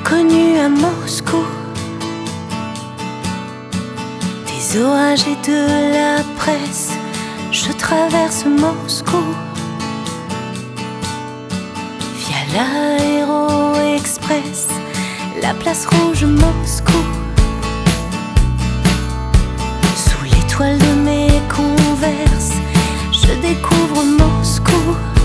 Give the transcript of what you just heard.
connu à Moscou des orages et de la presse. Je traverse Moscou via l'Aéro Express, la place rouge Moscou. Sous l'étoile de mes converses, je découvre Moscou.